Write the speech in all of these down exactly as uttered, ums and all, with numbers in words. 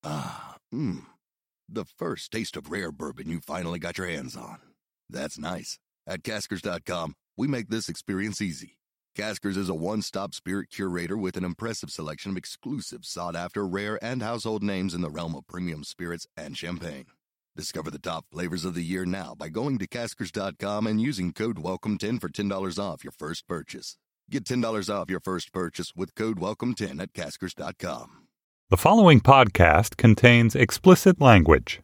Ah, mmm. The first taste of rare bourbon you finally got your hands on. That's nice. At Caskers dot com, we make this experience easy. Caskers is a one-stop spirit curator with an impressive selection of exclusive, sought-after, rare, and household names in the realm of premium spirits and champagne. Discover the top flavors of the year now by going to Caskers dot com and using code welcome ten for ten dollars off your first purchase. Get ten dollars off your first purchase with code welcome ten at Caskers dot com. The following podcast contains explicit language.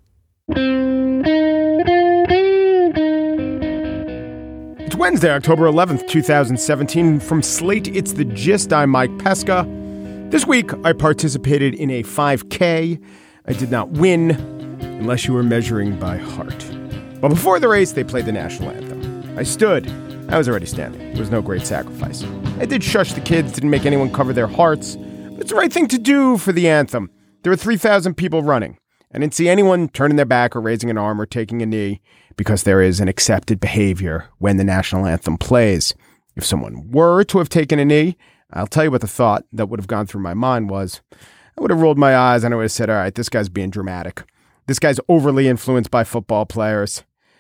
It's Wednesday, October eleventh, twenty seventeen. From Slate, it's The Gist. I'm Mike Pesca. This week, I participated in a five K. I did not win, unless you were measuring by heart. But before the race, they played the national anthem. I stood. I was already standing. It was no great sacrifice. I did shush the kids, didn't make anyone cover their hearts. But it's the right thing to do for the anthem. There were three thousand people running. I didn't see anyone turning their back or raising an arm or taking a knee, because there is an accepted behavior when the national anthem plays. If someone were to have taken a knee, I'll tell you what the thought that would have gone through my mind was. I would have rolled my eyes and I would have said, all right, this guy's being dramatic. This guy's overly influenced by football players.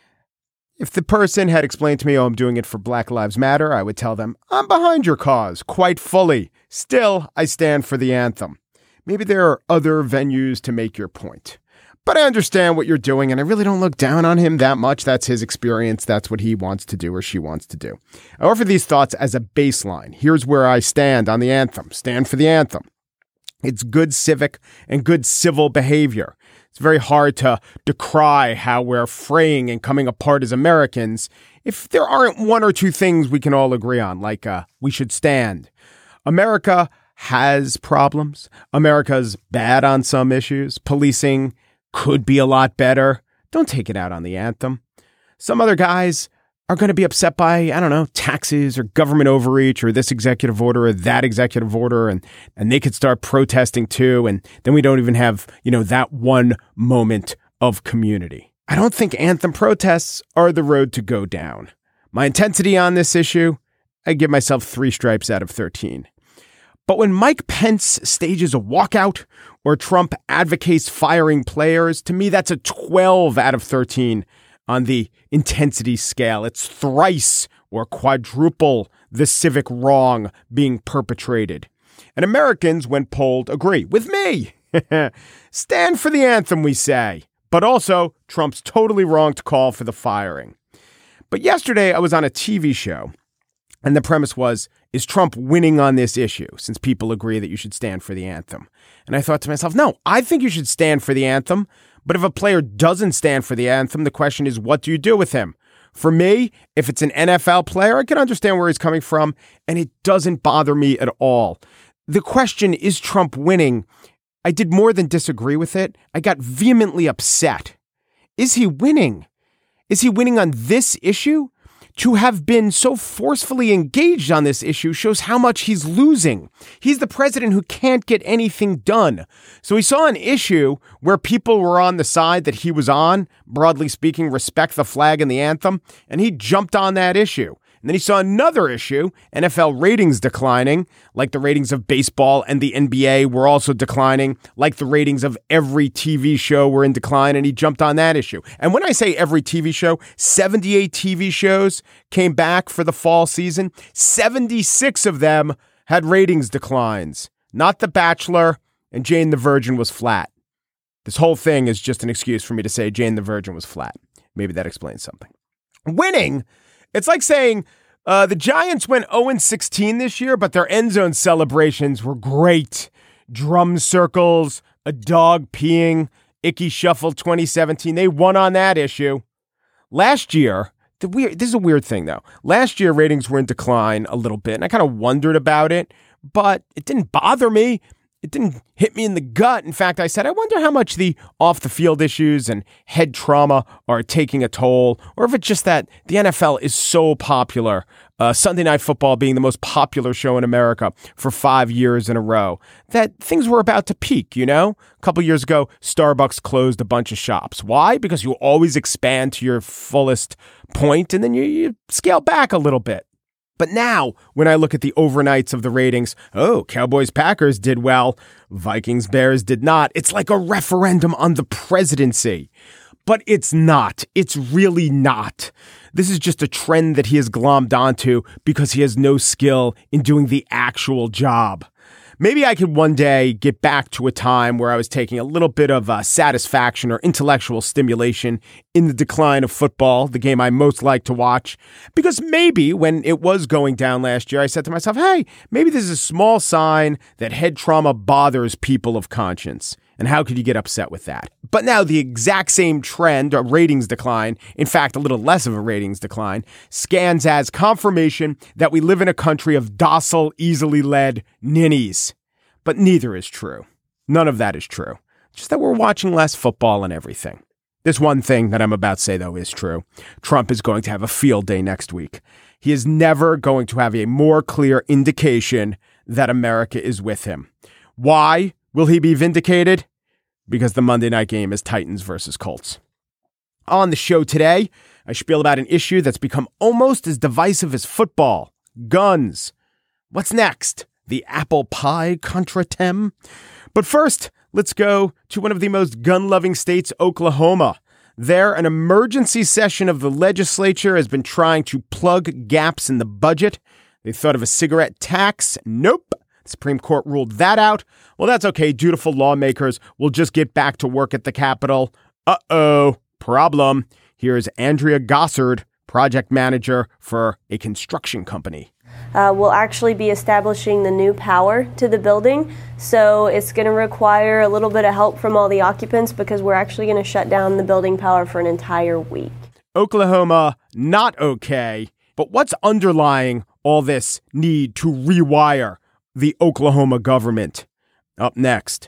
If the person had explained to me, oh, I'm doing it for Black Lives Matter, I would tell them, I'm behind your cause, quite fully. Still, I stand for the anthem. Maybe there are other venues to make your point. But I understand what you're doing, and I really don't look down on him that much. That's his experience. That's what he wants to do or she wants to do. I offer these thoughts as a baseline. Here's where I stand on the anthem. Stand for the anthem. It's good civic and good civil behavior. It's very hard to decry how we're fraying and coming apart as Americans if there aren't one or two things we can all agree on, like uh, we should stand. America has problems. America's bad on some issues. Policing could be a lot better. Don't take it out on the anthem. Some other guys are going to be upset by, I don't know, taxes or government overreach or this executive order or that executive order, and and they could start protesting too, and then we don't even have, you know, that one moment of community. I don't think anthem protests are the road to go down. My intensity on this issue, I give myself three stripes out of thirteen. But when Mike Pence stages a walkout or Trump advocates firing players, to me that's a twelve out of thirteen on the intensity scale. It's thrice or quadruple the civic wrong being perpetrated. And Americans, when polled, agree with me. Stand for the anthem, we say. But also, Trump's totally wrong to call for the firing. But yesterday, I was on a T V show, and the premise was, is Trump winning on this issue, since people agree that you should stand for the anthem? And I thought to myself, no, I think you should stand for the anthem. But if a player doesn't stand for the anthem, the question is, what do you do with him? For me, if it's an N F L player, I can understand where he's coming from, and it doesn't bother me at all. The question, is Trump winning? I did more than disagree with it. I got vehemently upset. Is he winning? Is he winning on this issue? To have been so forcefully engaged on this issue shows how much he's losing. He's the president who can't get anything done. So he saw an issue where people were on the side that he was on, broadly speaking, respect the flag and the anthem, and he jumped on that issue. And then he saw another issue, N F L ratings declining, like the ratings of baseball and the N B A were also declining, like the ratings of every T V show were in decline, and he jumped on that issue. And when I say every T V show, seventy-eight T V shows came back for the fall season. seventy-six of them had ratings declines. Not The Bachelor, and Jane the Virgin was flat. This whole thing is just an excuse for me to say Jane the Virgin was flat. Maybe that explains something. Winning, it's like saying uh, the Giants went oh and sixteen this year, but their end zone celebrations were great. Drum circles, a dog peeing, Icky Shuffle twenty seventeen. They won on that issue. Last year, the weird, this is a weird thing, though. Last year, ratings were in decline a little bit, and I kind of wondered about it, but it didn't bother me. It didn't hit me in the gut. In fact, I said, I wonder how much the off-the-field issues and head trauma are taking a toll, or if it's just that the N F L is so popular, uh, Sunday Night Football being the most popular show in America for five years in a row, that things were about to peak, you know? A couple years ago, Starbucks closed a bunch of shops. Why? Because you always expand to your fullest point, and then you, you scale back a little bit. But now, when I look at the overnights of the ratings, oh, Cowboys-Packers did well, Vikings-Bears did not. It's like a referendum on the presidency. But it's not. It's really not. This is just a trend that he has glommed onto because he has no skill in doing the actual job. Maybe I could one day get back to a time where I was taking a little bit of uh, satisfaction or intellectual stimulation in the decline of football, the game I most like to watch. Because maybe when it was going down last year, I said to myself, hey, maybe this is a small sign that head trauma bothers people of conscience. And how could you get upset with that? But now the exact same trend, a ratings decline, in fact, a little less of a ratings decline, scans as confirmation that we live in a country of docile, easily led ninnies. But neither is true. None of that is true. Just that we're watching less football and everything. This one thing that I'm about to say, though, is true. Trump is going to have a field day next week. He is never going to have a more clear indication that America is with him. Why will he be vindicated? Because the Monday night game is Titans versus Colts. On the show today, I spiel about an issue that's become almost as divisive as football. Guns. What's next? The apple pie contretemps? But first, let's go to one of the most gun-loving states, Oklahoma. There, an emergency session of the legislature has been trying to plug gaps in the budget. They thought of a cigarette tax. Nope. The Supreme Court ruled that out. Well, that's okay. Dutiful lawmakers will just get back to work at the Capitol. Uh-oh. Problem. Here's Andrea Gossard, project manager for a construction company. Uh, we'll actually be establishing the new power to the building. So it's going to require a little bit of help from all the occupants because we're actually going to shut down the building power for an entire week. Oklahoma, not okay. But what's underlying all this need to rewire the Oklahoma government? Up next.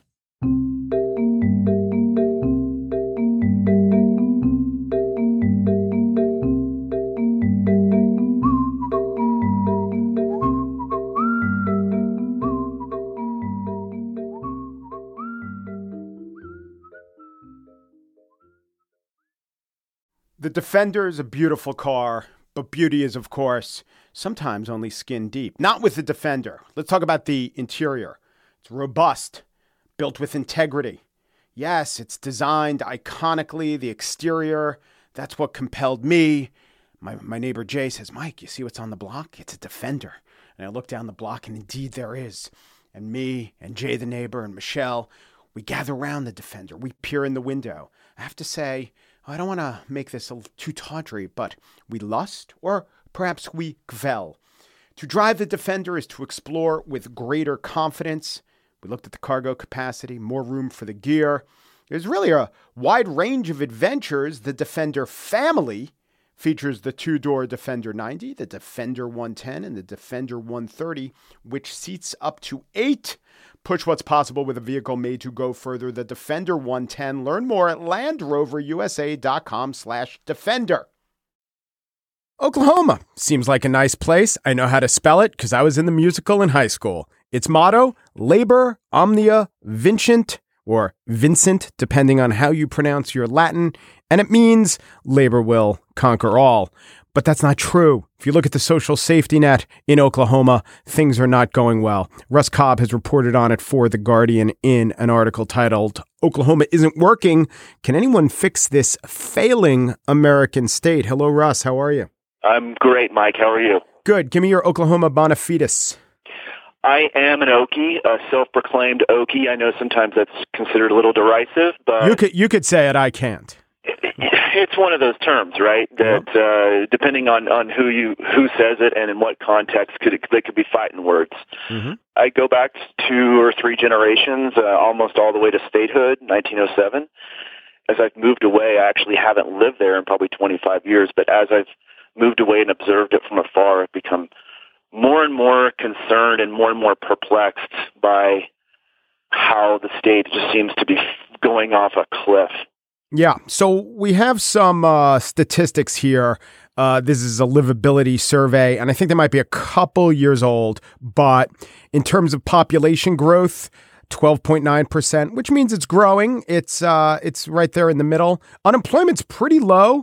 The Defender is a beautiful car, but beauty is, of course, sometimes only skin deep. Not with the Defender. Let's talk about the interior. It's robust, built with integrity. Yes, it's designed iconically. The exterior, that's what compelled me. My my neighbor Jay says, Mike, you see what's on the block? It's a Defender. And I look down the block, and indeed there is. And me and Jay the neighbor and Michelle, we gather around the Defender. We peer in the window. I have to say, I don't want to make this a too tawdry, but we lust, or perhaps we gvel. To drive the Defender is to explore with greater confidence. We looked at the cargo capacity, more room for the gear. There's really a wide range of adventures. The Defender family features the two-door Defender ninety, the Defender one ten, and the Defender one thirty, which seats up to eight. Push what's possible with a vehicle made to go further. The Defender one ten. Learn more at LandRoverUSA.com slash Defender. Oklahoma seems like a nice place. I know how to spell it because I was in the musical in high school. Its motto, Labor Omnia Vincent, or Vincent, depending on how you pronounce your Latin. And it means labor will conquer all. But that's not true. If you look at the social safety net in Oklahoma, things are not going well. Russ Cobb has reported on it for The Guardian in an article titled, Oklahoma Isn't Working. Can anyone fix this failing American state? Hello, Russ. How are you? I'm great, Mike. How are you? Good. Give me your Oklahoma bona fides. I am an Okie, a self-proclaimed Okie. I know sometimes that's considered a little derisive, but... You could, you could say it. I can't. It's one of those terms, right? That uh, depending on, on who you who says it and in what context, could it, they could be fighting words. Mm-hmm. I go back two or three generations, uh, almost all the way to statehood, nineteen oh seven. As I've moved away, I actually haven't lived there in probably twenty-five years, but as I've moved away and observed it from afar, I've become more and more concerned and more and more perplexed by how the state just seems to be going off a cliff. Yeah, so we have some uh, statistics here. Uh, this is a livability survey, and I think they might be a couple years old. But in terms of population growth, twelve point nine percent, which means it's growing. It's uh, it's right there in the middle. Unemployment's pretty low.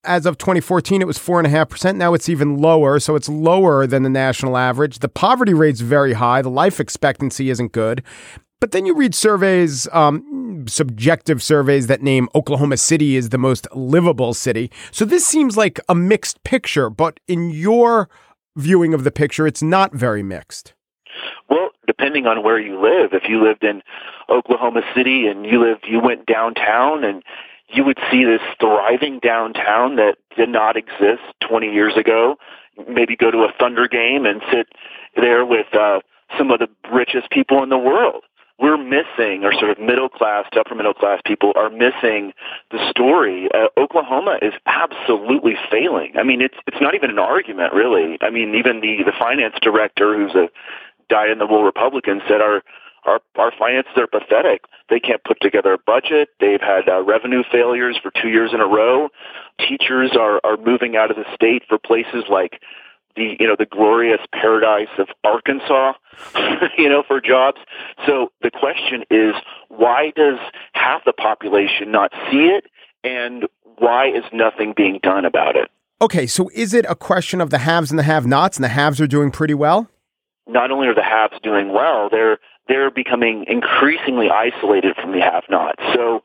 as of twenty fourteen, it was four point five percent. Now it's even lower, so it's lower than the national average. The poverty rate's very high. The life expectancy isn't good. But then you read surveys, um, subjective surveys that name Oklahoma City as the most livable city. So this seems like a mixed picture, but in your viewing of the picture, it's not very mixed. Well, depending on where you live, if you lived in Oklahoma City and you lived, you went downtown, and you would see this thriving downtown that did not exist twenty years ago. Maybe go to a Thunder game and sit there with uh, some of the richest people in the world. We're missing, or sort of middle class to upper middle class people are missing the story. Uh, Oklahoma is absolutely failing. I mean, it's it's not even an argument, really. I mean, even the, the finance director, who's a dyed-in-the-wool Republican, said our, our our finances are pathetic. They can't put together a budget. They've had uh, revenue failures for two years in a row. Teachers are, are moving out of the state for places like the, you know, the glorious paradise of Arkansas, you know, for jobs. So the question is, why does half the population not see it, and why is nothing being done about it? Okay, so is it a question of the haves and the have-nots, and the haves are doing pretty well? Not only are the haves doing well, they're they're becoming increasingly isolated from the have-nots. So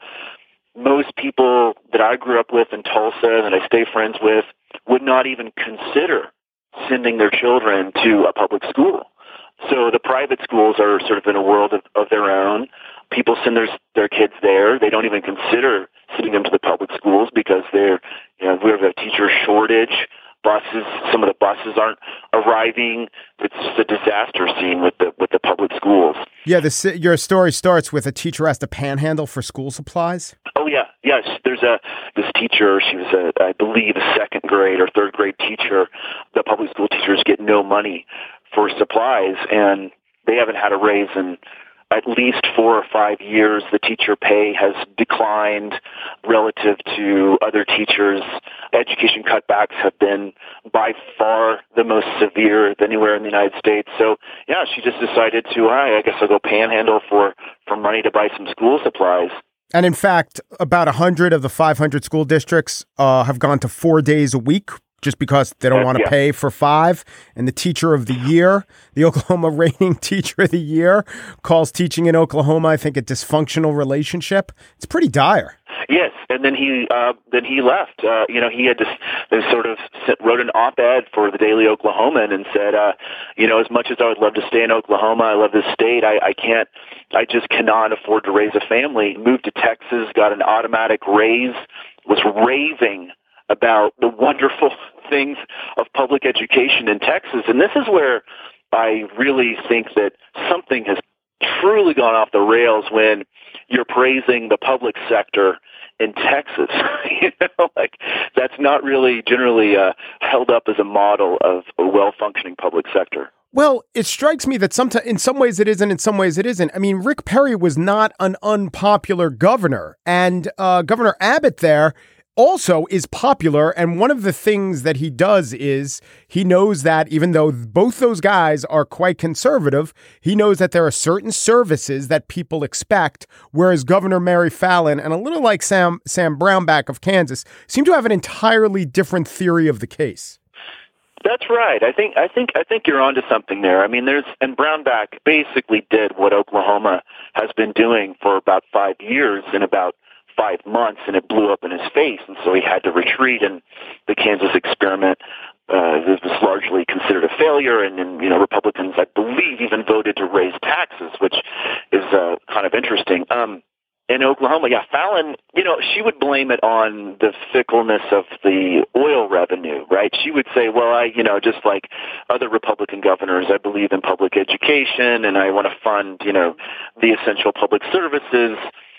most people that I grew up with in Tulsa, that I stay friends with, would not even consider sending their children to a public school. So the private schools are sort of in a world of, of their own. People send their their kids there. They don't even consider sending them to the public schools because they're, you know, we have a teacher shortage. Buses, some of the buses aren't arriving. It's just a disaster scene with the with the public schools. Yeah, this, your story starts with a teacher has to panhandle for school supplies. Oh yeah, yes. There's a this teacher. She was a, I believe, a second grade or third grade teacher. The public school teachers get no money for supplies, and they haven't had a raise in at least four or five years. The teacher pay has declined relative to other teachers. Education cutbacks have been by far the most severe of anywhere in the United States. So, yeah, she just decided to, I, I guess I'll go panhandle for, for money to buy some school supplies. And in fact, about one hundred of the five hundred school districts uh, have gone to four days a week, just because they don't want to yeah. pay for five. And the teacher of the year, the Oklahoma reigning teacher of the year, calls teaching in Oklahoma, I think, a dysfunctional relationship. It's pretty dire. Yes, and then he uh, then he left. Uh, you know, he had just they sort of wrote an op-ed for the Daily Oklahoman and said, uh, you know, as much as I would love to stay in Oklahoma, I love this state. I, I can't, I just cannot afford to raise a family. Moved to Texas, got an automatic raise, was raving about the wonderful things of public education in Texas. And this is where I really think that something has truly gone off the rails when you're praising the public sector in Texas. You know, like that's not really generally uh, held up as a model of a well-functioning public sector. Well, it strikes me that sometimes, in some ways it isn't, in some ways it isn't. I mean, Rick Perry was not an unpopular governor, and uh, Governor Abbott there also is popular, and one of the things that he does is he knows that even though both those guys are quite conservative, he knows that there are certain services that people expect, whereas Governor Mary Fallin, and a little like Sam Sam Brownback of Kansas, seem to have an entirely different theory of the case. That's right. I think I think I think you're onto something there. I mean, there's and Brownback basically did what Oklahoma has been doing for about five years in about five months, and it blew up in his face, and so he had to retreat. And the Kansas experiment uh, was largely considered a failure, and, and you know Republicans, I believe, even voted to raise taxes, which is uh, kind of interesting. Um, in Oklahoma, yeah, Fallin, you know, she would blame it on the fickleness of the oil revenue, right? She would say, well, I, you know, just like other Republican governors, I believe in public education, and I want to fund, you know, the essential public services.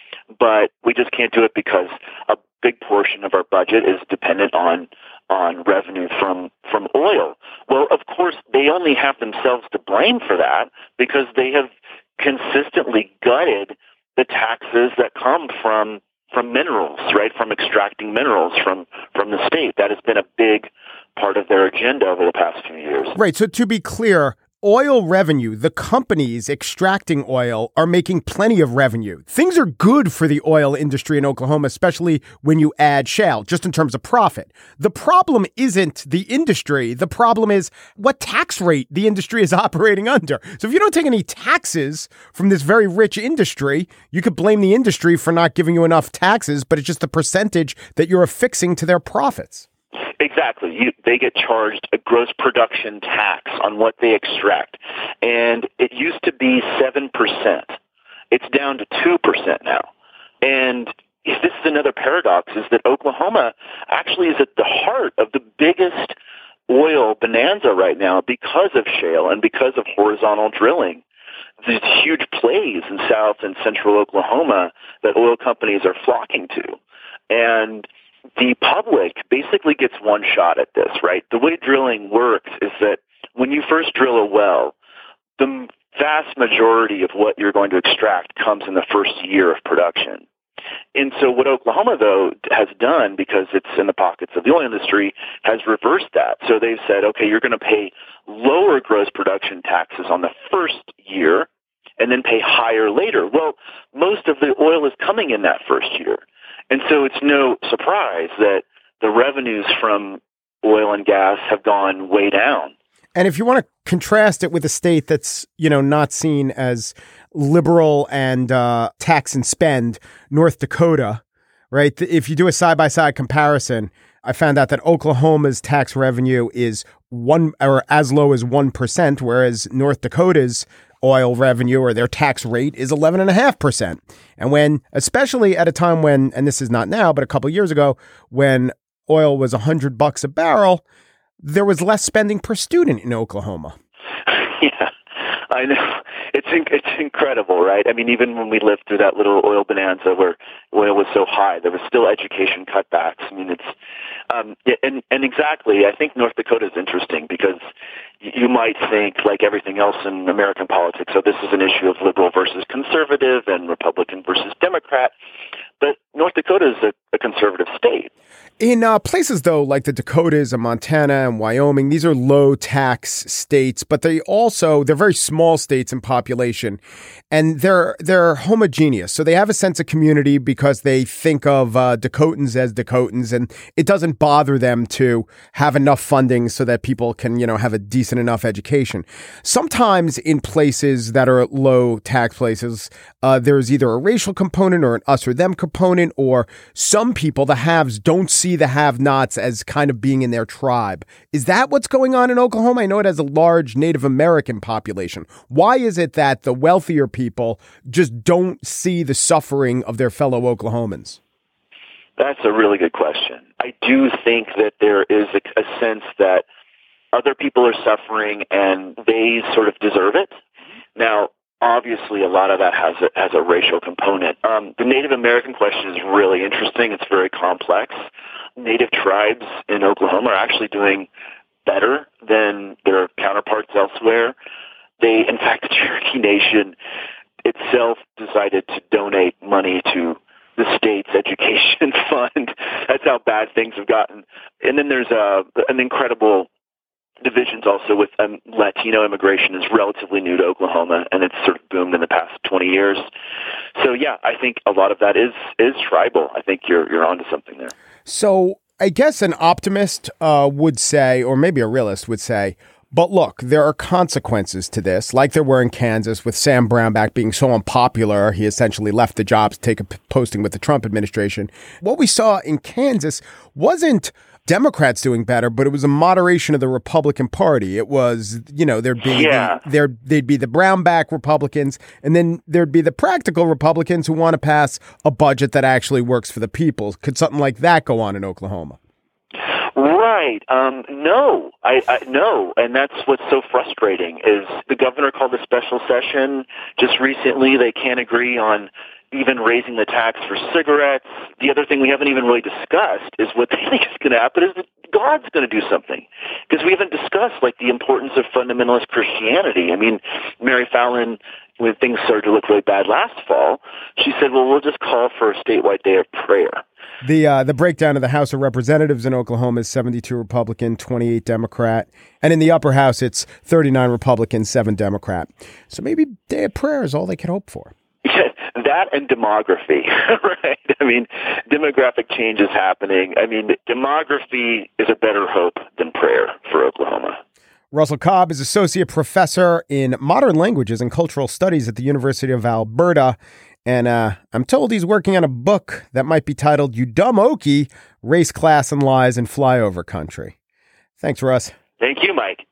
But we just can't do it because a big portion of our budget is dependent on on revenue from, from oil. Well, of course, they only have themselves to blame for that because they have consistently gutted the taxes that come from from minerals, right, from extracting minerals from, from the state. That has been a big part of their agenda over the past few years. Right. So to be clear, oil revenue, the companies extracting oil are making plenty of revenue. Things are good for the oil industry in Oklahoma, especially when you add shale, just in terms of profit. The problem isn't the industry. The problem is what tax rate the industry is operating under. So if you don't take any taxes from this very rich industry, you could blame the industry for not giving you enough taxes, but it's just the percentage that you're affixing to their profits. Exactly. You, they get charged a gross production tax on what they extract. And it used to be seven percent. It's down to two percent now. And this is another paradox, is that Oklahoma actually is at the heart of the biggest oil bonanza right now because of shale and because of horizontal drilling. These huge plays in south and central Oklahoma that oil companies are flocking to. And the public basically gets one shot at this, right? The way drilling works is that when you first drill a well, the vast majority of what you're going to extract comes in the first year of production. And so what Oklahoma, though, has done, because it's in the pockets of the oil industry, has reversed that. So they've said, okay, you're going to pay lower gross production taxes on the first year and then pay higher later. Well, most of the oil is coming in that first year. And so it's no surprise that the revenues from oil and gas have gone way down. And if you want to contrast it with a state that's, you know, not seen as liberal and uh, tax and spend, North Dakota, right? If you do a side-by-side comparison, I found out that Oklahoma's tax revenue is one or as low as one percent, whereas North Dakota's oil revenue or their tax rate is eleven point five percent. And when, especially at a time when, and this is not now, but a couple of years ago, when oil was one hundred bucks a barrel, there was less spending per student in Oklahoma. Yeah, I know. It's it's incredible, right? I mean, even when we lived through that little oil bonanza where oil was so high, there was still education cutbacks. I mean, it's um, and and exactly. I think North Dakota is interesting because you might think, like everything else in American politics, so this is an issue of liberal versus conservative and Republican versus Democrat. But North Dakota is a, a conservative state. In uh, places, though, like the Dakotas and Montana and Wyoming, these are low tax states, but they also, they're very small states in population, and they're they're homogeneous. So they have a sense of community because they think of uh, Dakotans as Dakotans, and it doesn't bother them to have enough funding so that people can, you know, have a decent enough education. Sometimes in places that are low tax places, uh, there's either a racial component or an us or them component, or some people, the haves, don't see the have-nots as kind of being in their tribe. Is that what's going on in Oklahoma? I know it has a large Native American population. Why is it that the wealthier people just don't see the suffering of their fellow Oklahomans? That's a really good question. I do think that there is a, a sense that other people are suffering and they sort of deserve it. Now, obviously, a lot of that has a, has a racial component. Um, the Native American question is really interesting. It's very complex. Native tribes in Oklahoma are actually doing better than their counterparts elsewhere. They, in fact, the Cherokee Nation itself decided to donate money to the state's education fund. That's how bad things have gotten. And then there's a, an incredible divisions also with um, Latino immigration is relatively new to Oklahoma, and it's sort of boomed in the past twenty years. So, yeah, I think a lot of that is is tribal. I think you're you're onto something there. So I guess an optimist uh, would say, or maybe a realist would say, but look, there are consequences to this, like there were in Kansas with Sam Brownback being so unpopular, he essentially left the job to take a posting with the Trump administration. What we saw in Kansas wasn't Democrats doing better, but it was a moderation of the Republican Party. It was, you know, there'd be yeah. the, there they'd be the Brownback Republicans, and then there'd be the practical Republicans who want to pass a budget that actually works for the people. Could something like that go on in Oklahoma? Right. Um, no, I, I no, and that's what's so frustrating is the governor called a special session just recently. They can't agree on even raising the tax for cigarettes. The other thing we haven't even really discussed is what they think is going to happen is that God's going to do something. Because we haven't discussed, like, the importance of fundamentalist Christianity. I mean, Mary Fallon, when things started to look really bad last fall, she said, well, we'll just call for a statewide day of prayer. The uh, the breakdown of the House of Representatives in Oklahoma is seventy-two Republican, twenty-eight Democrat. And in the upper house, it's thirty-nine Republican, seven Democrat. So maybe day of prayer is all they can hope for. That and demography, right? I mean, demographic change is happening. I mean, demography is a better hope than prayer for Oklahoma. Russell Cobb is Associate Professor in Modern Languages and Cultural Studies at the University of Alberta. And uh, I'm told he's working on a book that might be titled You Dumb Okie, Race, Class, and Lies in Flyover Country. Thanks, Russ. Thank you, Mike.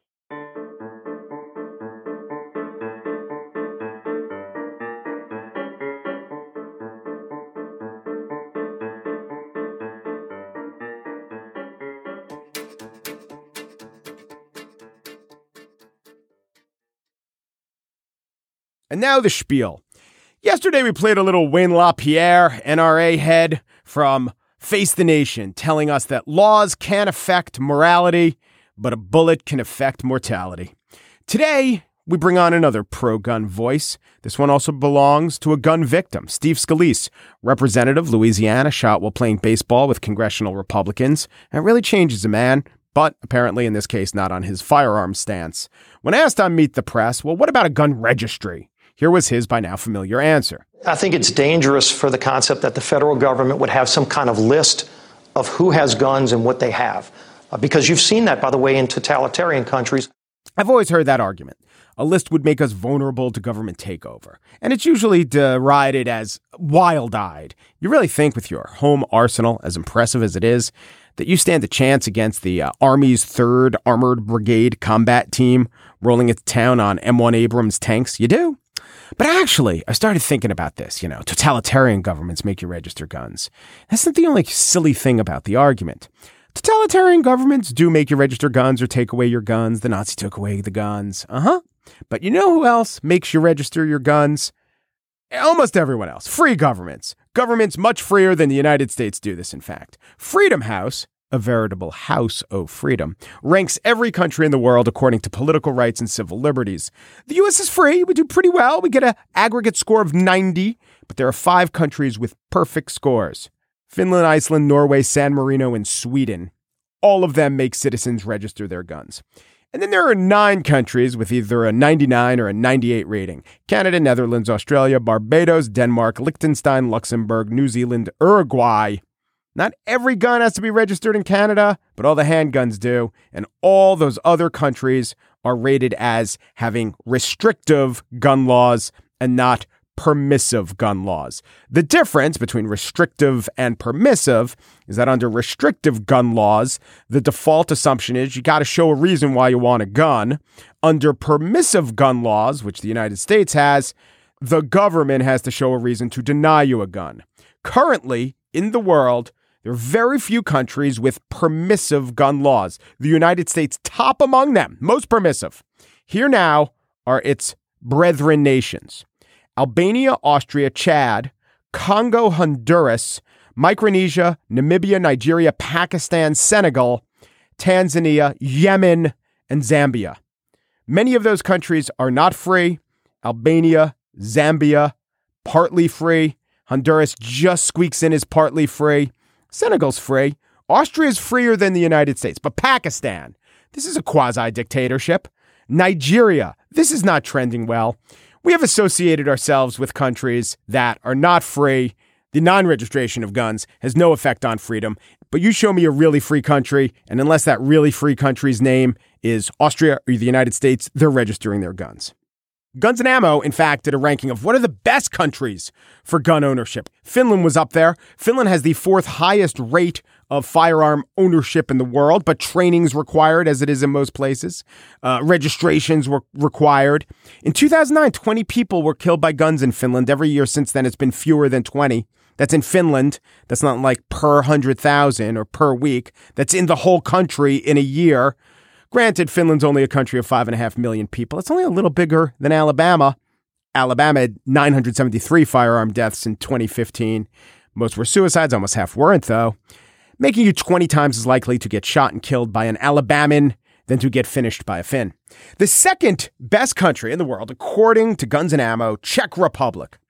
And now the spiel. Yesterday we played a little Wayne LaPierre, N R A head from Face the Nation, telling us that laws can't affect morality, but a bullet can affect mortality. Today, we bring on another pro-gun voice. This one also belongs to a gun victim, Steve Scalise, representative, Louisiana, shot while playing baseball with congressional Republicans. And it really changes a man, but apparently in this case not on his firearms stance. When asked on Meet the Press, well, what about a gun registry? Here was his by now familiar answer. I think it's dangerous for the concept that the federal government would have some kind of list of who has guns and what they have. Uh, because you've seen that, by the way, in totalitarian countries. I've always heard that argument. A list would make us vulnerable to government takeover. And it's usually derided as wild-eyed. You really think with your home arsenal, as impressive as it is, that you stand a chance against the uh, Army's third Armored Brigade combat team rolling into town on M one Abrams tanks? You do? But actually, I started thinking about this. You know, totalitarian governments make you register guns. That's not the only silly thing about the argument. Totalitarian governments do make you register guns or take away your guns. The Nazis took away the guns. Uh-huh. But you know who else makes you register your guns? Almost everyone else. Free governments. Governments much freer than the United States do this, in fact. Freedom House, a veritable house of freedom, ranks every country in the world according to political rights and civil liberties. The U S is free. We do pretty well. We get an aggregate score of ninety, but there are five countries with perfect scores. Finland, Iceland, Norway, San Marino, and Sweden. All of them make citizens register their guns. And then there are nine countries with either a ninety-nine or a ninety-eight rating. Canada, Netherlands, Australia, Barbados, Denmark, Liechtenstein, Luxembourg, New Zealand, Uruguay. Not every gun has to be registered in Canada, but all the handguns do. And all those other countries are rated as having restrictive gun laws and not permissive gun laws. The difference between restrictive and permissive is that under restrictive gun laws, the default assumption is you got to show a reason why you want a gun. Under permissive gun laws, which the United States has, the government has to show a reason to deny you a gun. Currently, in the world, there are very few countries with permissive gun laws. The United States top among them, most permissive. Here now are its brethren nations: Albania, Austria, Chad, Congo, Honduras, Micronesia, Namibia, Nigeria, Pakistan, Senegal, Tanzania, Yemen, and Zambia. Many of those countries are not free. Albania, Zambia, partly free. Honduras just squeaks in as partly free. Senegal's free. Austria is freer than the United States. But Pakistan, this is a quasi-dictatorship. Nigeria, this is not trending well. We have associated ourselves with countries that are not free. The non-registration of guns has no effect on freedom. But you show me a really free country, and unless that really free country's name is Austria or the United States, they're registering their guns. Guns and Ammo, in fact, did a ranking of what are the best countries for gun ownership. Finland was up there. Finland has the fourth highest rate of firearm ownership in the world, but training's required, as it is in most places. Uh, registrations were required. In two thousand nine, twenty people were killed by guns in Finland. Every year since then, it's been fewer than twenty. That's in Finland. That's not like per one hundred thousand or per week. That's in the whole country in a year. Granted, Finland's only a country of five and a half million people. It's only a little bigger than Alabama. Alabama had nine hundred seventy-three firearm deaths in twenty fifteen. Most were suicides, almost half weren't, though, making you twenty times as likely to get shot and killed by an Alabaman than to get finished by a Finn. The second best country in the world, according to Guns and Ammo, Czech Republic.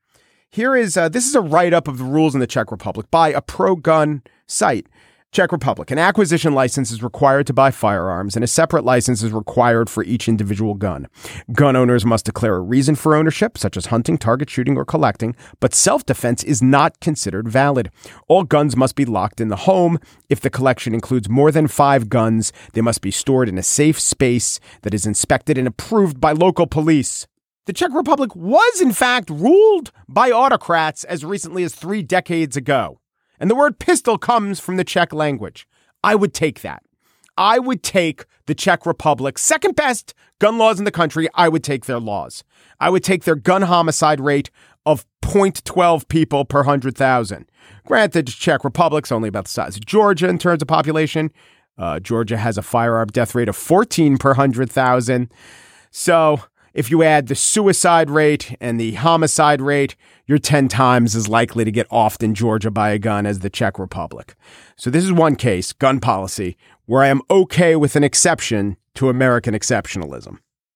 Here is, uh, this is a write-up of the rules in the Czech Republic by a pro-gun site. Czech Republic, an acquisition license is required to buy firearms, and a separate license is required for each individual gun. Gun owners must declare a reason for ownership, such as hunting, target shooting, or collecting, but self-defense is not considered valid. All guns must be locked in the home. If the collection includes more than five guns, they must be stored in a safe space that is inspected and approved by local police. The Czech Republic was, in fact, ruled by autocrats as recently as three decades ago. And the word pistol comes from the Czech language. I would take that. I would take the Czech Republic's second best gun laws in the country. I would take their laws. I would take their gun homicide rate of zero point one two people per one hundred thousand. Granted, the Czech Republic's only about the size of Georgia in terms of population. Uh, Georgia has a firearm death rate of fourteen per one hundred thousand. So if you add the suicide rate and the homicide rate, you're ten times as likely to get offed in Georgia by a gun as the Czech Republic. So this is one case, gun policy, where I am okay with an exception to American exceptionalism.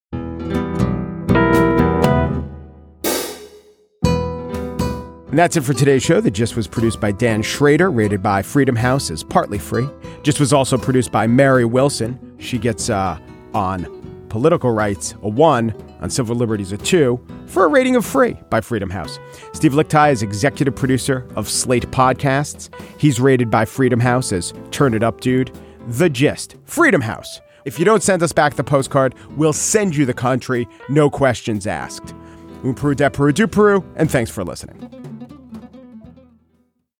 And that's it for today's show. The Gist was produced by Dan Schrader, rated by Freedom House as partly free. Gist was also produced by Mary Wilson. She gets uh, on political rights a one, on civil liberties a two, for a rating of free by Freedom House. Steve Lickteig is executive producer of Slate Podcasts. He's rated by Freedom House as Turn It Up Dude. The Gist, Freedom House. If you don't send us back the postcard, we'll send you the country, no questions asked. Un Peru de Peru du Peru, and thanks for listening.